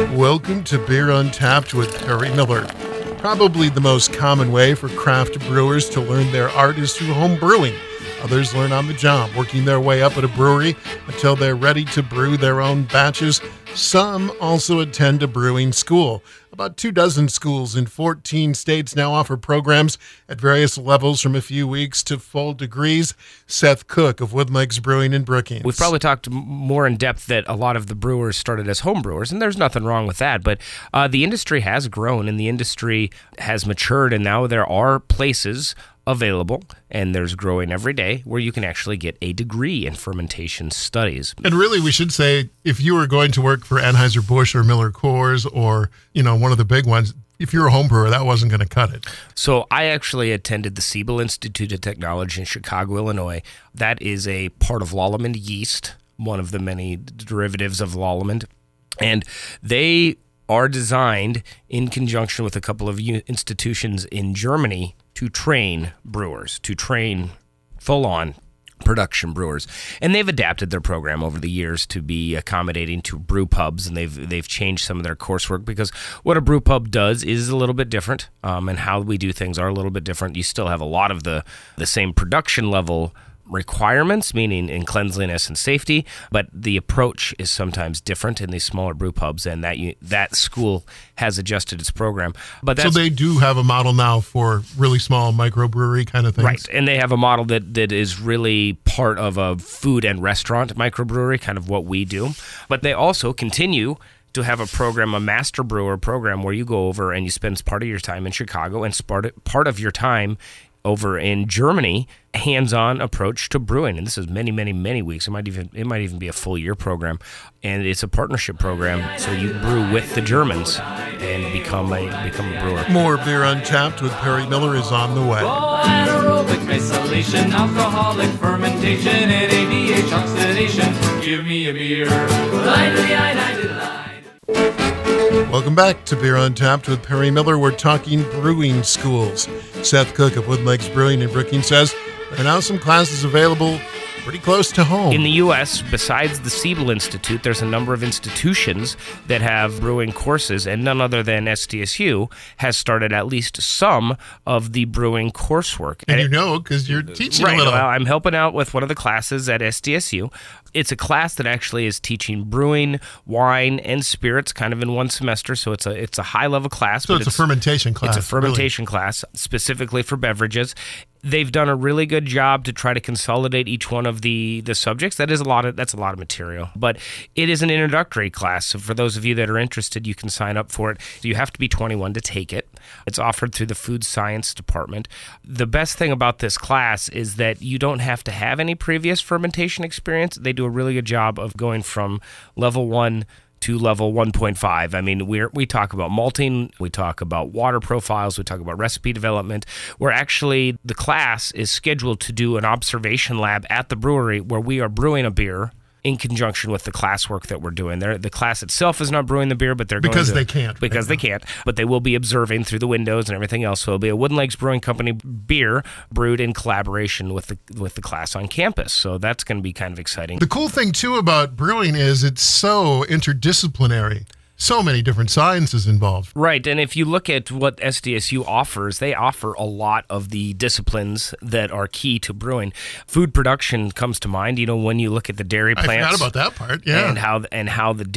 Welcome to Beer Untapped with Perry Miller. Probably the most common way for craft brewers to learn their art is through home brewing. Others learn on the job, working their way up at a brewery until they're ready to brew their own batches. Some also attend a brewing school. About 24 schools in 14 states now offer programs at various levels from a few weeks to full degrees. Seth Cook of Wooden Lakes Brewing in Brookings. We've probably talked more in depth that a lot of the brewers started as home brewers, and there's nothing wrong with that, but the industry has grown and the industry has matured, and now there are places available, and there's growing every day, where you can actually get a degree in fermentation studies. And really, we should say, if you were going to work for Anheuser-Busch or Miller Coors or, one of the big ones, if you're a home brewer, that wasn't going to cut it. So I actually attended the Siebel Institute of Technology in Chicago, Illinois. That is a part of Lallemand yeast, one of the many derivatives of Lallemand. And they are designed in conjunction with a couple of institutions in Germany to train brewers, to train full-on production brewers. And they've adapted their program over the years to be accommodating to brew pubs, and they've changed some of their coursework, because what a brew pub does is a little bit different, and how we do things are a little bit different. You still have a lot of the same production level requirements, meaning in cleanliness and safety, but the approach is sometimes different in these smaller brew pubs, and that school has adjusted its program. But so they do have a model now for really small microbrewery kind of things, right? And they have a model that is really part of a food and restaurant microbrewery, kind of what we do. But they also continue to have a program, a master brewer program, where you go over and you spend part of your time in Chicago and part of your time over in Germany, hands-on approach to brewing. And this is many, many, many weeks. It might even be a full year program. And it's a partnership program, so you brew with the Germans and become a brewer. More Beer Untapped with Perry Miller is on the way. Anaerobic methylation, alcoholic fermentation, and ADH oxidation. Give me a beer. Welcome back to Beer Untapped with Perry Miller. We're talking brewing schools. Seth Cook of Wooden Lakes Brewing in Brookings says there are now some classes available pretty close to home. In the U.S., besides the Siebel Institute, there's a number of institutions that have brewing courses, and none other than SDSU has started at least some of the brewing coursework. And because you're teaching right, a little. Well, I'm helping out with one of the classes at SDSU. It's a class that actually is teaching brewing, wine, and spirits kind of in one semester, so it's a high-level class. So it's a fermentation class. It's a fermentation class specifically for beverages. They've done a really good job to try to consolidate each one of the subjects. That's a lot of material, but it is an introductory class. So for those of you that are interested, you can sign up for it. You have to be 21 to take it. It's offered through the food science department. The best thing about this class is that you don't have to have any previous fermentation experience. They do a really good job of going from level 1 to level 1.5. I mean, we talk about malting, we talk about water profiles, we talk about recipe development. The class is scheduled to do an observation lab at the brewery where we are brewing a beer in conjunction with the classwork that we're doing. The class itself is not brewing the beer, but they're because they can't. But they will be observing through the windows and everything else. So it'll be a Wooden Lakes Brewing Company beer brewed in collaboration with the class on campus. So that's going to be kind of exciting. The cool thing too about brewing is it's so interdisciplinary. So many different sciences involved. Right, and if you look at what SDSU offers, they offer a lot of the disciplines that are key to brewing. Food production comes to mind. When you look at the dairy plants. I forgot about that part, yeah. And how the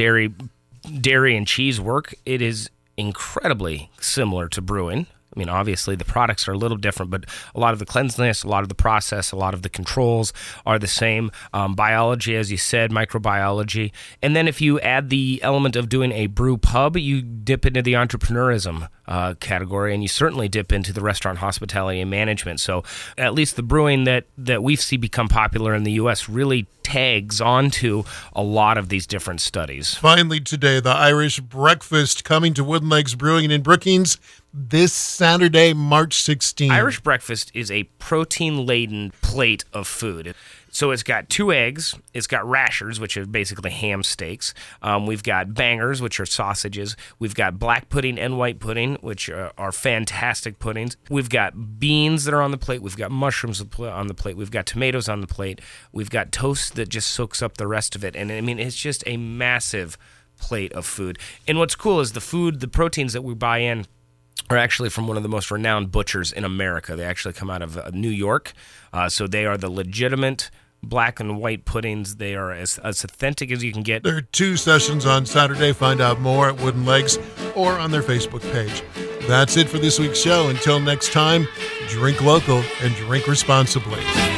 dairy and cheese work, it is incredibly similar to brewing. I mean, obviously, the products are a little different, but a lot of the cleanliness, a lot of the process, a lot of the controls are the same. Biology, as you said, microbiology. And then if you add the element of doing a brew pub, you dip into the entrepreneurism category, and you certainly dip into the restaurant hospitality and management. So at least the brewing that we've seen become popular in the U.S. really tags onto a lot of these different studies. Finally today, the Irish Breakfast coming to Wooden Lakes Brewing in Brookings this Saturday, March 16th. Irish Breakfast is a protein-laden plate of food. So it's got 2 eggs, it's got rashers, which are basically ham steaks. We've got bangers, which are sausages. We've got black pudding and white pudding, which are fantastic puddings. We've got beans that are on the plate. We've got mushrooms on the plate. We've got tomatoes on the plate. We've got toast that just soaks up the rest of it. And I mean, it's just a massive plate of food. And what's cool is the proteins that we buy in are actually from one of the most renowned butchers in America. They actually come out of New York. So they are the legitimate black and white puddings. They are as authentic as you can get. There are 2 sessions on Saturday. Find out more at Wooden Legs or on their Facebook page. That's it for this week's show. Until next time, drink local and drink responsibly.